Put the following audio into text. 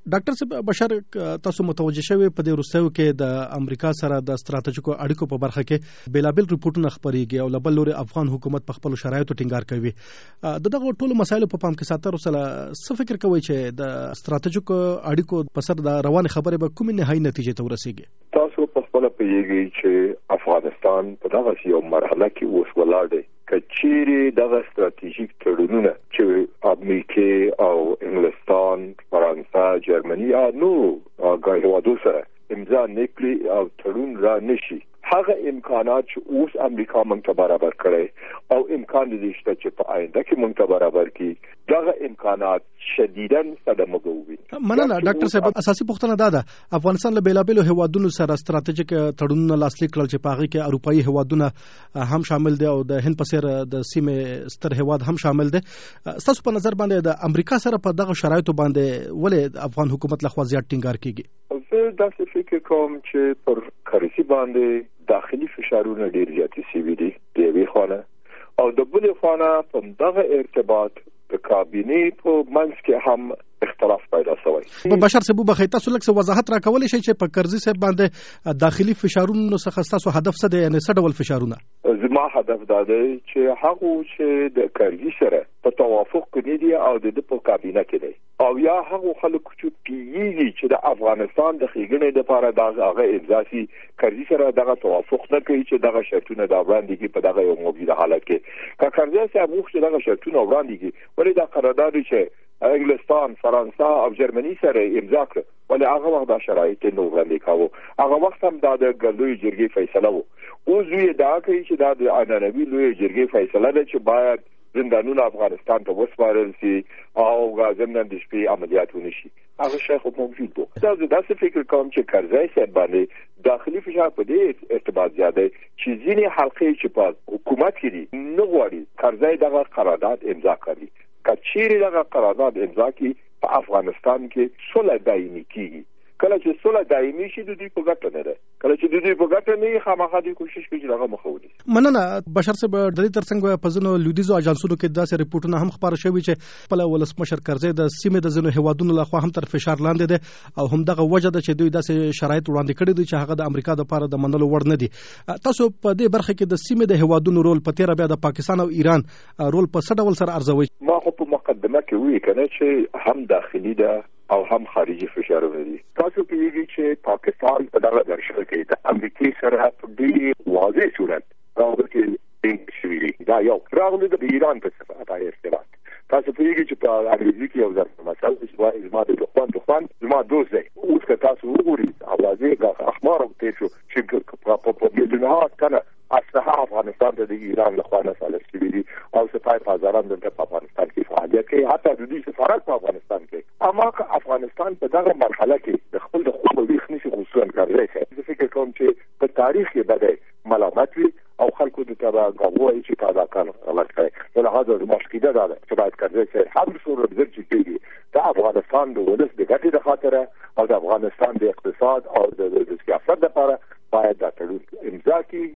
ډاکټر صاحب بشر تاسو متوجه شوی په دې وروستیو کې د امریکا سره د ستراتیژیکو اړیکو په برخه کې بیلابل ریپورتونه خپریږي او لبل لوري افغان حکومت په خپل شرایطو ټینګار کوي دغه ټولو مسایلو په پام کې ساتلو سره څه فکر کوي چې د ستراتیژیکو اړیکو په سر د روان خبرې به کومې نهایي نتیجې ته ورسیږي؟ تاسو په خپل پیږي چې افغانستان په دغه یو مرحله کې اوس ولاړ دی کچيري دغه ستراتیژیک تړونونه چې امریکا او انګلستان، فرانسه، جرمني نو غاړو سره امضا نکړي او تړون را نشي هغه امکانات چې اوس امریکا موږ ته برابر کړي او امکان دي چې په آینده کې موږ ته برابر کړي دغه امکانات شدیداً صدمه کوي. مننه ډاکټر صاحب. اساسي پوښتنه دا ده افغانستان له بیلابلو هیوادونو سره ستراتیژیک تړونونه لاسلیک کړل چې په هغه کې اروپایي هیوادونه هم شامل دي او د هند په څیر د سیمې ستر هیواد هم شامل دي. تاسو په نظر باندې د امریکا سره په دغه شرایطو باندې ولې افغان حکومت لخوا زیات ټینګار کیږي؟ زه داسې فکر کوم چې پر کرنسي باندې داخلي فشارونه ډیر زیات شوي دي د یوې خوا او د بلې خوا په دغه ارتباط د کابینې په منځ کې هم اختلاف پیدا شوی. بشر صاحب بخیر تاسو لکه وضاحت راکولای شئ چې په کرزي صاحب باندې داخلي فشارونو څخه تاسو هدف څه دی یعنی څه ډول فشارونه؟ زما هدف دا دی چې هغه چې د کرزي سره په توافق کې دي او د په کابینه کې دي او یا هغه خلک چې پیږي چې د افغانستان د خېګنې لپاره دغه امضاسي کرزي سره دغه توافق نه کوي چې دغه شرطونه دا وړاندې کی په دغه یو موجوده حالت کې که کرزي صاحب وخت دغه شرطونه وړاندې کی ولې دا قرارداد چې انګلستان، فرانسه او جرمني سره امضا کړ ولې هغه وخت دا شرایط نه وړاندې کاوه هغه وخت هم دا د ګلوی جرګې فیصله وو اوس یې دا کوي چې دا د عنعنوي لوی جرګې فیصله ده چې باید زندانونه افغانستان ته وسپارل شي او غازمن د شپې عملیات ونشي هغه شیخ موجود وو. دا داسې فکر کوم چې کرزي صاحب باندې داخلي فشار په دې ارتباط زیاده چې ځینې حلقې چې په حکومت کې دي نه غواړي کرزي دغه قرارداد امضا کړي کچيري دغه قرارداد امضا کړي په افغانستان کې صلح دایمي کیږي کله چې صلح دایمي شي د دې په ګټه نه ده کله چې د دې په ګټه نه خامخا دي کوشش کوي چې هغه مخاولي. مننه بشر صاحب. د دې ترڅنګ په ځینو لویدیزو اجانسونو کې داسې ریپورتونه هم خبر شوي چې په ولسمشر کرزي د سیمې د ځینو هیوادونو لخوا هم تر فشار لاندې دي او هم دغه وجه ده چې دوی داسې شرایط وړاندې کړي دي چې هغه د امریکا لپاره د منلو وړ نه دي. تاسو په دې برخه کې د سیمې د هیوادونو رول په تیر بیا د پاکستان او ایران رول په څه ډول سره ارزوي؟ ما خو په مقدمه کې وی کنه چې هم داخلي ده او هم خارجي فشارونه دي. تاسو پیږي چې پاکستان په دغه درشل کې د امریکای سره په دې واضح صورت راغلي شوی دا یو راغلي د ایران په څیر ارتباط. تاسو پیږي چې په انګریزي کې یو ځل مثلا چې زما د دښمن زما دوست دی اوس که تاسو وګورئ اوازې اخبار ته شو چې په مليونات کنه اسلحه افغانستان ته د ایران له خوا نه سالس شوی دي او سپاه بازاران د افغانستان کې فعالیت کوي حتی د دې سفارت په افغانستان کې اما که افغانستان په دغه مرحله کې د خپل د خپل ویښ نشي خصوصا کوي چې فکر کوم چې په تاریخ کې بده ملامت وي او خلکو د تبع غوړي چې تازه کار غلط کوي نو هغه د مشکله ده چې باید کوي چې هم څو ربځ چې د افغانستان د ولس د ګټې د خاطر او د افغانستان د اقتصاد او د سیاست لپاره باید دا تړون امضا کړي